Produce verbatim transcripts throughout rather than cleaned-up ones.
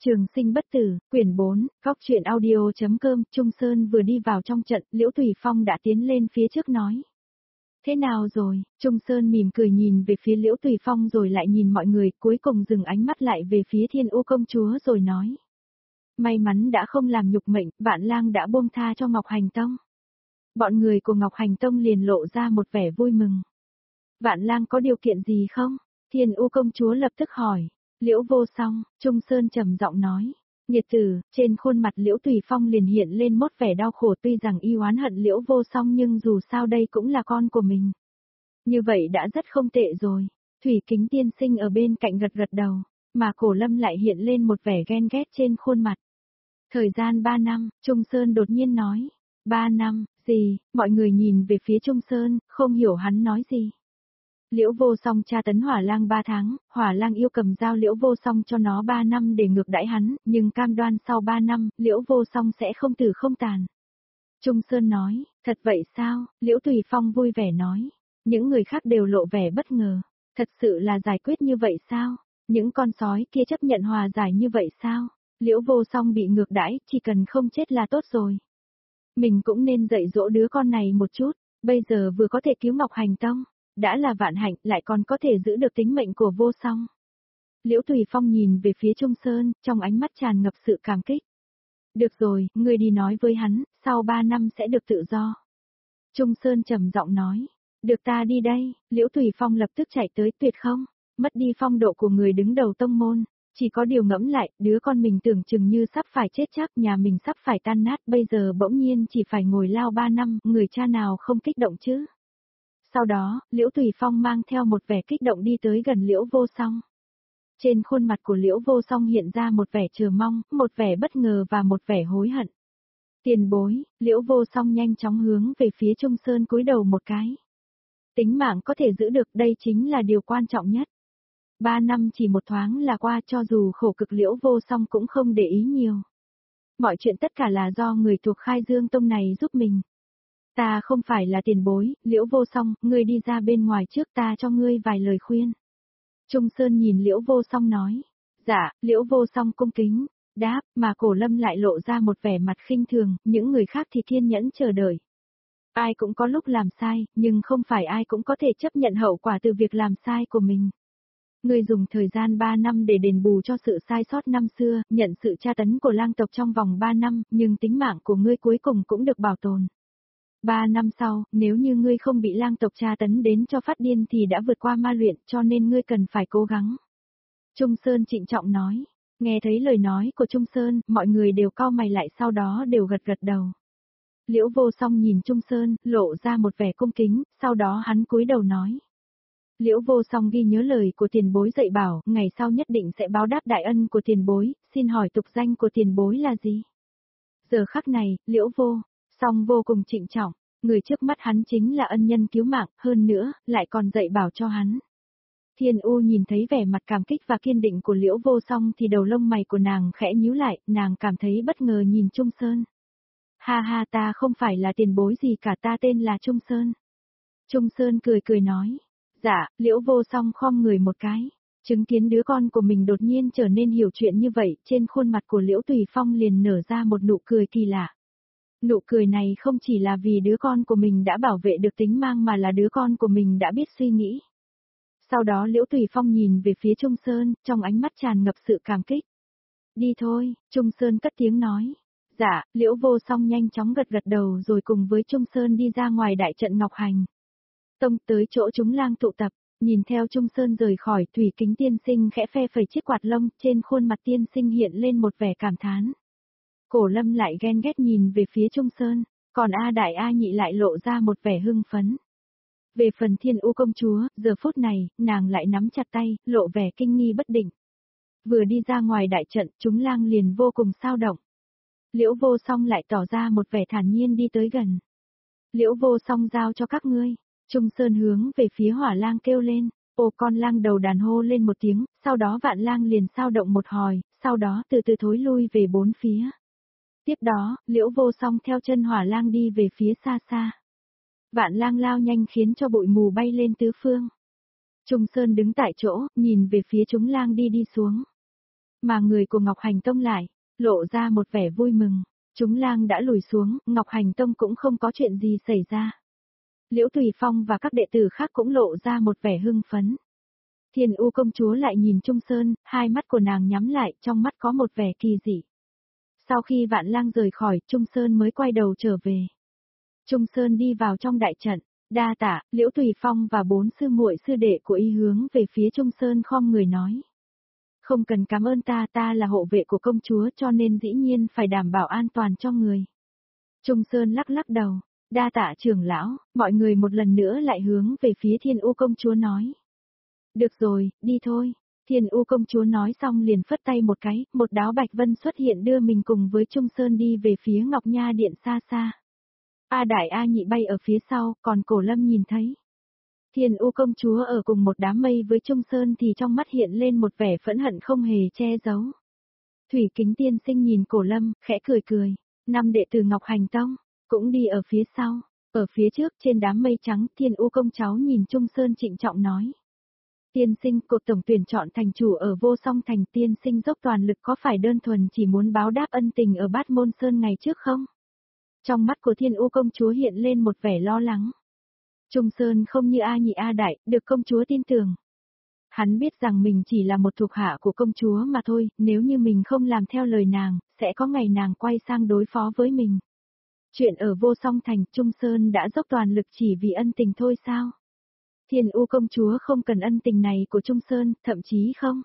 Trường sinh bất tử, quyển bốn, góc truyện audio.com, Trung Sơn vừa đi vào trong trận, Liễu Tùy Phong đã tiến lên phía trước nói. Thế nào rồi? Trung Sơn mỉm cười nhìn về phía Liễu Tùy Phong rồi lại nhìn mọi người, cuối cùng dừng ánh mắt lại về phía Thiên U công chúa rồi nói. May mắn đã không làm nhục mệnh, Vạn Lang đã buông tha cho Ngọc Hành Tông. Bọn người của Ngọc Hành Tông liền lộ ra một vẻ vui mừng. Vạn Lang có điều kiện gì không? Thiên U công chúa lập tức hỏi. Liễu Vô Song, Trung Sơn trầm giọng nói. Nghiệt tử, trên khuôn mặt Liễu Tùy Phong liền hiện lên một vẻ đau khổ, tuy rằng y oán hận Liễu Vô Song nhưng dù sao đây cũng là con của mình. Như vậy đã rất không tệ rồi. Thủy Kính tiên sinh ở bên cạnh gật gật đầu, mà Cổ Lâm lại hiện lên một vẻ ghen ghét trên khuôn mặt. Thời gian ba năm, Trung Sơn đột nhiên nói. Ba năm, gì? Mọi người nhìn về phía Trung Sơn, không hiểu hắn nói gì. Liễu Vô Song tra tấn Hỏa Lang ba tháng, Hỏa Lang yêu cầm dao Liễu Vô Song cho nó ba năm để ngược đãi hắn, nhưng cam đoan sau ba năm, Liễu Vô Song sẽ không tử không tàn. Trung Sơn nói, thật vậy sao? Liễu Tùy Phong vui vẻ nói. Những người khác đều lộ vẻ bất ngờ. Thật sự là giải quyết như vậy sao? Những con sói kia chấp nhận hòa giải như vậy sao? Liễu Vô Song bị ngược đãi, chỉ cần không chết là tốt rồi. Mình cũng nên dạy dỗ đứa con này một chút, bây giờ vừa có thể cứu Ngọc Hành Tông. Đã là vạn hạnh, lại còn có thể giữ được tính mệnh của Vô Song. Liễu Tùy Phong nhìn về phía Trung Sơn, trong ánh mắt tràn ngập sự cảm kích. Được rồi, ngươi đi nói với hắn, sau ba năm sẽ được tự do. Trung Sơn trầm giọng nói. Được ta đi đây, Liễu Tùy Phong lập tức chạy tới. Tuyệt không, mất đi phong độ của người đứng đầu tông môn. Chỉ có điều ngẫm lại, đứa con mình tưởng chừng như sắp phải chết chắc, nhà mình sắp phải tan nát, bây giờ bỗng nhiên chỉ phải ngồi lao ba năm, người cha nào không kích động chứ. Sau đó, Liễu Tùy Phong mang theo một vẻ kích động đi tới gần Liễu Vô Song. Trên khuôn mặt của Liễu Vô Song hiện ra một vẻ chờ mong, một vẻ bất ngờ và một vẻ hối hận. Tiền bối, Liễu Vô Song nhanh chóng hướng về phía Trung Sơn cúi đầu một cái. Tính mạng có thể giữ được, đây chính là điều quan trọng nhất. Ba năm chỉ một thoáng là qua, cho dù khổ cực Liễu Vô Song cũng không để ý nhiều. Mọi chuyện tất cả là do người thuộc Khai Dương Tông này giúp mình. Ta không phải là tiền bối, Liễu Vô Song, ngươi đi ra bên ngoài trước, ta cho ngươi vài lời khuyên. Trung Sơn nhìn Liễu Vô Song nói. Dạ, Liễu Vô Song cung kính, đáp, mà Cổ Lâm lại lộ ra một vẻ mặt khinh thường, những người khác thì kiên nhẫn chờ đợi. Ai cũng có lúc làm sai, nhưng không phải ai cũng có thể chấp nhận hậu quả từ việc làm sai của mình. Ngươi dùng thời gian ba năm để đền bù cho sự sai sót năm xưa, nhận sự tra tấn của lang tộc trong vòng ba năm, nhưng tính mạng của ngươi cuối cùng cũng được bảo tồn. Ba năm sau, nếu như ngươi không bị lang tộc tra tấn đến cho phát điên thì đã vượt qua ma luyện, cho nên ngươi cần phải cố gắng. Trung Sơn trịnh trọng nói. Nghe thấy lời nói của Trung Sơn, mọi người đều cau mày lại, sau đó đều gật gật đầu. Liễu Vô Song nhìn Trung Sơn, lộ ra một vẻ cung kính, sau đó hắn cúi đầu nói. Liễu Vô Song ghi nhớ lời của tiền bối dạy bảo, ngày sau nhất định sẽ báo đáp đại ân của tiền bối, xin hỏi tục danh của tiền bối là gì? Giờ khắc này, Liễu Vô Song vô cùng trịnh trọng, người trước mắt hắn chính là ân nhân cứu mạng, hơn nữa, lại còn dạy bảo cho hắn. Thiên U nhìn thấy vẻ mặt cảm kích và kiên định của Liễu Vô Song thì đầu lông mày của nàng khẽ nhíu lại, nàng cảm thấy bất ngờ nhìn Trung Sơn. Ha ha, ta không phải là tiền bối gì cả, ta tên là Trung Sơn. Trung Sơn cười cười nói. Dạ, Liễu Vô Song khom người một cái. Chứng kiến đứa con của mình đột nhiên trở nên hiểu chuyện như vậy, trên khuôn mặt của Liễu Tùy Phong liền nở ra một nụ cười kỳ lạ. Nụ cười này không chỉ là vì đứa con của mình đã bảo vệ được tính mạng mà là đứa con của mình đã biết suy nghĩ. Sau đó Liễu Tùy Phong nhìn về phía Trung Sơn, trong ánh mắt tràn ngập sự cảm kích. Đi thôi, Trung Sơn cất tiếng nói. Dạ, Liễu Vô Song nhanh chóng gật gật đầu rồi cùng với Trung Sơn đi ra ngoài đại trận Ngọc Hành Tông tới chỗ chúng lang tụ tập, nhìn theo Trung Sơn rời khỏi, Thủy Kính tiên sinh khẽ phe phẩy chiếc quạt lông, trên khuôn mặt tiên sinh hiện lên một vẻ cảm thán. Cổ Lâm lại ghen ghét nhìn về phía Trung Sơn, còn A Đại A Nhị lại lộ ra một vẻ hưng phấn. Về phần Thiên U công chúa, giờ phút này, nàng lại nắm chặt tay, lộ vẻ kinh nghi bất định. Vừa đi ra ngoài đại trận, chúng lang liền vô cùng sao động. Liễu Vô Song lại tỏ ra một vẻ thản nhiên đi tới gần. Liễu Vô Song giao cho các ngươi. Trung Sơn hướng về phía Hỏa Lang kêu lên. Ô con lang đầu đàn hô lên một tiếng, sau đó Vạn Lang liền sao động một hồi, sau đó từ từ thối lui về bốn phía. Tiếp đó, Liễu Vô Song theo chân Hỏa Lang đi về phía xa xa. Vạn Lang lao nhanh khiến cho bụi mù bay lên tứ phương. Trung Sơn đứng tại chỗ, nhìn về phía chúng lang đi đi xuống. Mà người của Ngọc Hành Tông lại, lộ ra một vẻ vui mừng. Chúng lang đã lùi xuống, Ngọc Hành Tông cũng không có chuyện gì xảy ra. Liễu Tùy Phong và các đệ tử khác cũng lộ ra một vẻ hưng phấn. Thiên U công chúa lại nhìn Trung Sơn, hai mắt của nàng nhắm lại, trong mắt có một vẻ kỳ dị. Sau khi Vạn Lang rời khỏi, Trung Sơn mới quay đầu trở về. Trung Sơn đi vào trong đại trận, đa tạ, Liễu Tùy Phong và bốn sư muội sư đệ của y hướng về phía Trung Sơn khom người nói. Không cần cảm ơn ta, ta là hộ vệ của công chúa cho nên dĩ nhiên phải đảm bảo an toàn cho người. Trung Sơn lắc lắc đầu, đa tạ trưởng lão, mọi người một lần nữa lại hướng về phía Thiên U công chúa nói. Được rồi, đi thôi. Thiên U công chúa nói xong liền phất tay một cái, một đáo bạch vân xuất hiện đưa mình cùng với Trung Sơn đi về phía Ngọc Nha Điện xa xa. A Đại A Nhị bay ở phía sau, còn Cổ Lâm nhìn thấy. Thiên U công chúa ở cùng một đám mây với Trung Sơn thì trong mắt hiện lên một vẻ phẫn hận không hề che giấu. Thủy Kính tiên sinh nhìn Cổ Lâm, khẽ cười cười. Năm đệ tử Ngọc Hành Tông, cũng đi ở phía sau. Ở phía trước trên đám mây trắng, Thiên U công cháu nhìn Trung Sơn trịnh trọng nói. Tiên sinh, cuộc tổng tuyển chọn thành chủ ở Vô Song Thành, tiên sinh dốc toàn lực có phải đơn thuần chỉ muốn báo đáp ân tình ở Bát Môn Sơn ngày trước không? Trong mắt của Thiên U công chúa hiện lên một vẻ lo lắng. Trung Sơn không như A Nhị A Đại, được công chúa tin tưởng. Hắn biết rằng mình chỉ là một thuộc hạ của công chúa mà thôi, nếu như mình không làm theo lời nàng, sẽ có ngày nàng quay sang đối phó với mình. Chuyện ở Vô Song Thành, Trung Sơn đã dốc toàn lực chỉ vì ân tình thôi sao? Thiên U công chúa không cần ân tình này của Trung Sơn, thậm chí không.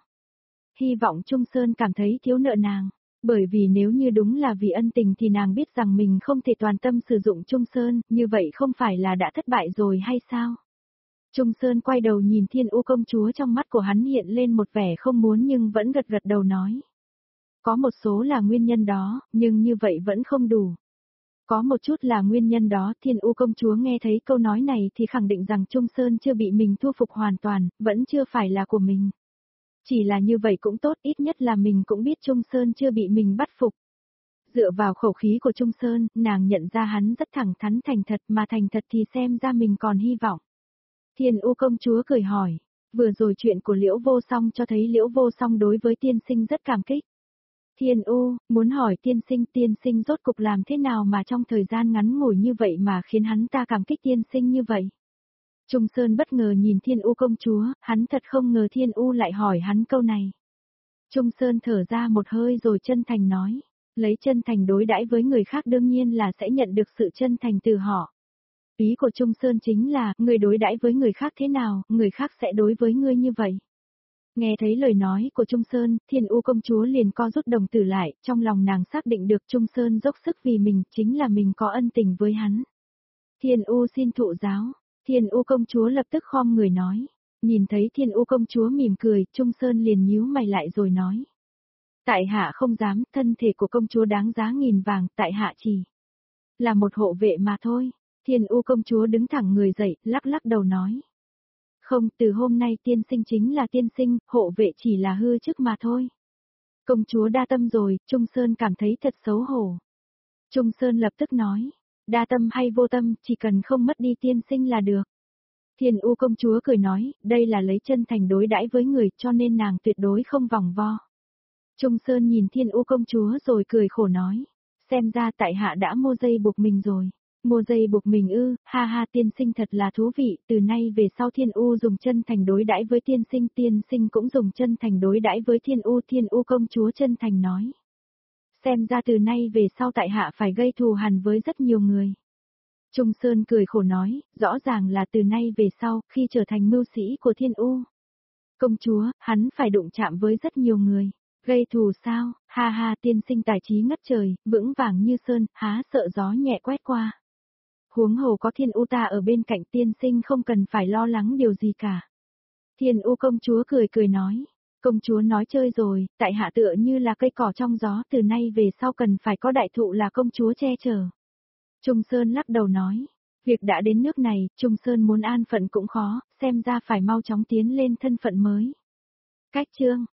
Hy vọng Trung Sơn cảm thấy thiếu nợ nàng, bởi vì nếu như đúng là vì ân tình thì nàng biết rằng mình không thể toàn tâm sử dụng Trung Sơn, như vậy không phải là đã thất bại rồi hay sao? Trung Sơn quay đầu nhìn Thiên U công chúa, trong mắt của hắn hiện lên một vẻ không muốn nhưng vẫn gật gật đầu nói. Có một số là nguyên nhân đó, nhưng như vậy vẫn không đủ. Có một chút là nguyên nhân đó, Thiên U công chúa nghe thấy câu nói này thì khẳng định rằng Trung Sơn chưa bị mình thu phục hoàn toàn, vẫn chưa phải là của mình. Chỉ là như vậy cũng tốt, ít nhất là mình cũng biết Trung Sơn chưa bị mình bắt phục. Dựa vào khẩu khí của Trung Sơn, nàng nhận ra hắn rất thẳng thắn thành thật, mà thành thật thì xem ra mình còn hy vọng. Thiên U công chúa cười hỏi, vừa rồi chuyện của Liễu Vô Song cho thấy Liễu Vô Song đối với tiên sinh rất cảm kích. Thiên U, muốn hỏi tiên sinh tiên sinh rốt cục làm thế nào mà trong thời gian ngắn ngủi như vậy mà khiến hắn ta cảm kích tiên sinh như vậy? Trung Sơn bất ngờ nhìn Thiên U công chúa, hắn thật không ngờ Thiên U lại hỏi hắn câu này. Trung Sơn thở ra một hơi rồi chân thành nói, lấy chân thành đối đãi với người khác đương nhiên là sẽ nhận được sự chân thành từ họ. Ý của Trung Sơn chính là, người đối đãi với người khác thế nào, người khác sẽ đối với ngươi như vậy. Nghe thấy lời nói của Trung Sơn, Thiên U công chúa liền co rút đồng tử lại, trong lòng nàng xác định được Trung Sơn dốc sức vì mình, chính là mình có ân tình với hắn. Thiên U xin thụ giáo, Thiên U công chúa lập tức khom người nói. Nhìn thấy Thiên U công chúa mỉm cười, Trung Sơn liền nhíu mày lại rồi nói. Tại hạ không dám, thân thể của công chúa đáng giá nghìn vàng, tại hạ chỉ là một hộ vệ mà thôi. Thiên U công chúa đứng thẳng người dậy, lắc lắc đầu nói. Không, từ hôm nay tiên sinh chính là tiên sinh, hộ vệ chỉ là hư chức mà thôi. Công chúa đa tâm rồi, Trung Sơn cảm thấy thật xấu hổ. Trung Sơn lập tức nói, đa tâm hay vô tâm, chỉ cần không mất đi tiên sinh là được. Thiên U công chúa cười nói, đây là lấy chân thành đối đãi với người cho nên nàng tuyệt đối không vòng vo. Trung Sơn nhìn Thiên U công chúa rồi cười khổ nói, xem ra tại hạ đã mua dây buộc mình rồi. Mua dây buộc mình ư, ha ha tiên sinh thật là thú vị, từ nay về sau Thiên U dùng chân thành đối đãi với tiên sinh, tiên sinh cũng dùng chân thành đối đãi với Thiên U, Thiên U công chúa chân thành nói. Xem ra từ nay về sau tại hạ phải gây thù hằn với rất nhiều người. Trung Sơn cười khổ nói, rõ ràng là từ nay về sau, khi trở thành mưu sĩ của Thiên U. Công chúa, hắn phải đụng chạm với rất nhiều người. Gây thù sao, ha ha tiên sinh tài trí ngất trời, vững vàng như sơn, há sợ gió nhẹ quét qua. Huống hồ có Thiên U ta ở bên cạnh tiên sinh không cần phải lo lắng điều gì cả. Thiên U công chúa cười cười nói, công chúa nói chơi rồi, tại hạ tựa như là cây cỏ trong gió, từ nay về sau cần phải có đại thụ là công chúa che chở. Trung Sơn lắc đầu nói, việc đã đến nước này, Trung Sơn muốn an phận cũng khó, xem ra phải mau chóng tiến lên thân phận mới. Cách chương